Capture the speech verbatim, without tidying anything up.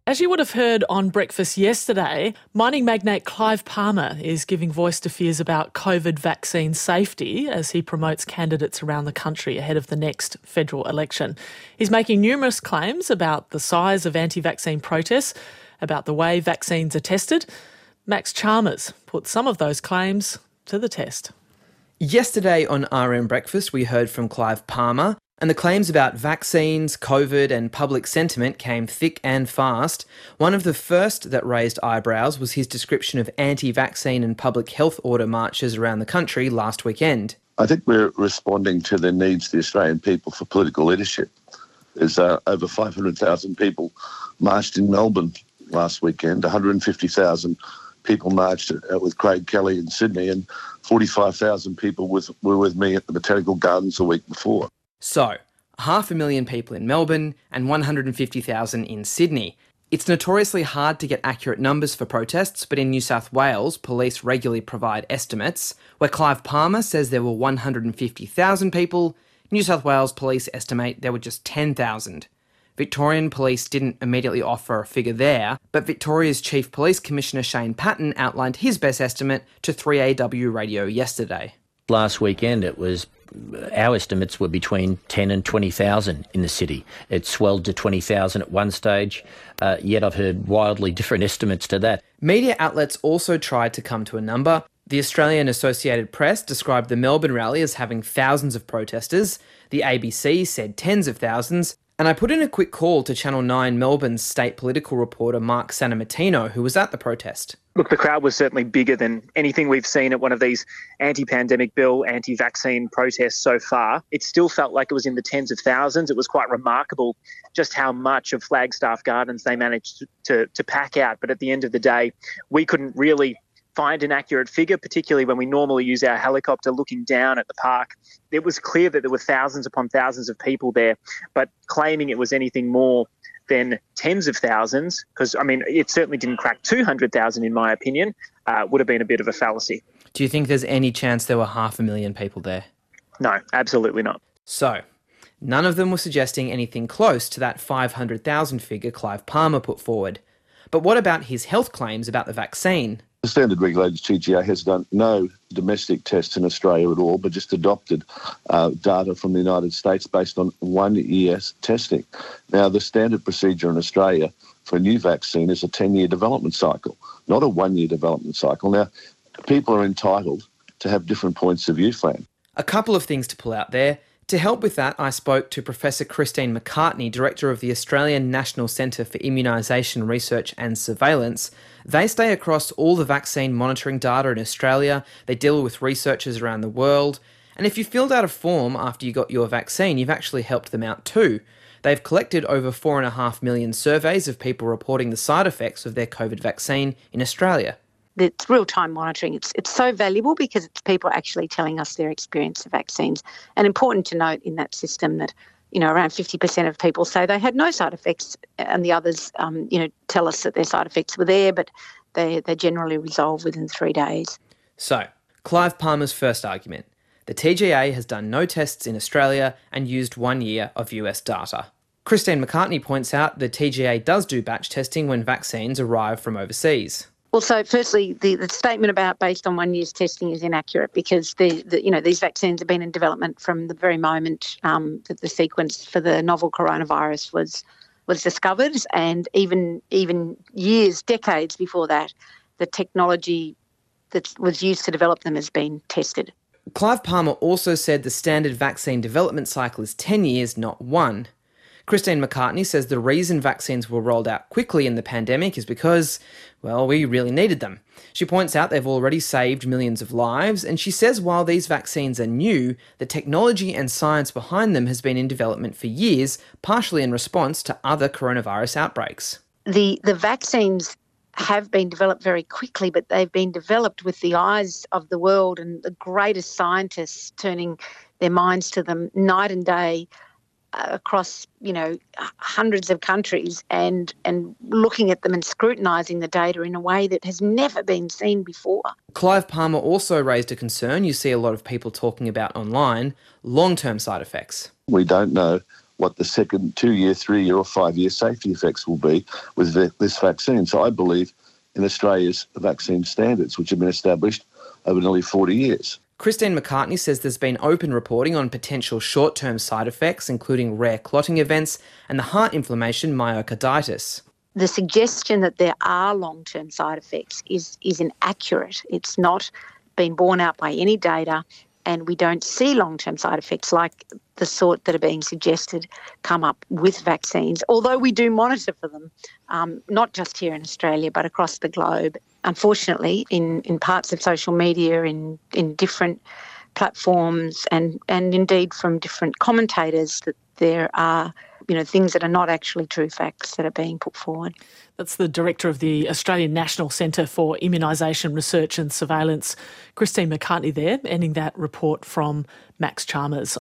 As you would have heard on Breakfast yesterday, mining magnate Clive Palmer is giving voice to fears about COVID vaccine safety as he promotes candidates around the country ahead of the next federal election. He's making numerous claims about the size of anti-vaccine protests, about the way vaccines are tested. Max Chalmers put some of those claims to the test. Yesterday on R M Breakfast, we heard from Clive Palmer, and the claims about vaccines, COVID and public sentiment came thick and fast. One of the first that raised eyebrows was his description of anti-vaccine and public health order marches around the country last weekend. I think we're responding to the needs of the Australian people for political leadership. There's uh, over five hundred thousand people marched in Melbourne last weekend, one hundred fifty thousand people marched uh, with Craig Kelly in Sydney, and forty-five thousand people with, were with me at the Botanical Gardens the week before. So, half a million people in Melbourne and one hundred fifty thousand in Sydney. It's notoriously hard to get accurate numbers for protests, but in New South Wales, police regularly provide estimates. Where Clive Palmer says there were one hundred fifty thousand people, New South Wales police estimate there were just ten thousand. Victorian police didn't immediately offer a figure there, but Victoria's Chief Police Commissioner Shane Patton outlined his best estimate to three A W Radio yesterday. Last weekend it was Our estimates were between ten and twenty thousand in the city. It swelled to twenty thousand at one stage, uh, yet I've heard wildly different estimates to that. Media outlets also tried to come to a number. The Australian Associated Press described the Melbourne rally as having thousands of protesters. The A B C said tens of thousands. And I put in a quick call to Channel nine Melbourne's state political reporter Mark Santamattino, who was at the protest. Look, the crowd was certainly bigger than anything we've seen at one of these anti-pandemic bill, anti-vaccine protests so far. It still felt like it was in the tens of thousands. It was quite remarkable just how much of Flagstaff Gardens they managed to, to, to pack out. But at the end of the day, we couldn't really find an accurate figure, particularly when we normally use our helicopter looking down at the park. It was clear that there were thousands upon thousands of people there, but claiming it was anything more than tens of thousands, because, I mean, it certainly didn't crack two hundred thousand in my opinion, uh, would have been a bit of a fallacy. Do you think there's any chance there were half a million people there? No, absolutely not. So, none of them were suggesting anything close to that five hundred thousand figure Clive Palmer put forward. But what about his health claims about the vaccine? The standard regulated T G A has done no domestic tests in Australia at all, but just adopted uh, data from the United States based on one year's testing. Now, the standard procedure in Australia for a new vaccine is a ten-year development cycle, not a one-year development cycle. Now, people are entitled to have different points of view, Fran. A couple of things to pull out there. To help with that, I spoke to Professor Christine McCartney, Director of the Australian National Centre for Immunisation Research and Surveillance. They stay across all the vaccine monitoring data in Australia. They deal with researchers around the world. And if you filled out a form after you got your vaccine, you've actually helped them out too. They've collected over four and a half million surveys of people reporting the side effects of their COVID vaccine in Australia. It's real-time monitoring. It's it's so valuable because it's people actually telling us their experience of vaccines. And important to note in that system that, you know, around fifty percent of people say they had no side effects, and the others, um, you know, tell us that their side effects were there, but they, they generally resolve within three days. So, Clive Palmer's first argument. The T G A has done no tests in Australia and used one year of U S data. Christine McCartney points out the T G A does do batch testing when vaccines arrive from overseas. Well, so firstly, the, the statement about based on one year's testing is inaccurate because the, the you know these vaccines have been in development from the very moment um, that the sequence for the novel coronavirus was was discovered, and even even years, decades before that, the technology that was used to develop them has been tested. Clive Palmer also said the standard vaccine development cycle is ten years, not one. Christine McCartney says the reason vaccines were rolled out quickly in the pandemic is because, well, we really needed them. She points out they've already saved millions of lives, and she says while these vaccines are new, the technology and science behind them has been in development for years, partially in response to other coronavirus outbreaks. The the vaccines have been developed very quickly, but they've been developed with the eyes of the world and the greatest scientists turning their minds to them night and day, across, you know, hundreds of countries and and looking at them and scrutinising the data in a way that has never been seen before. Clive Palmer also raised a concern you see a lot of people talking about online, long-term side effects. We don't know what the second two-year, three-year or five-year safety effects will be with the, this vaccine. So I believe in Australia's vaccine standards, which have been established over nearly forty years. Christine McCartney says there's been open reporting on potential short-term side effects, including rare clotting events and the heart inflammation myocarditis. The suggestion that there are long-term side effects is, is inaccurate. It's not been borne out by any data, and we don't see long-term side effects like the sort that are being suggested come up with vaccines, although we do monitor for them, um, not just here in Australia but across the globe. Unfortunately, in, in parts of social media, in, in different platforms and, and indeed from different commentators, that there are you know, things that are not actually true facts that are being put forward. That's the Director of the Australian National Centre for Immunisation Research and Surveillance, Christine McCartney there, ending that report from Max Chalmers.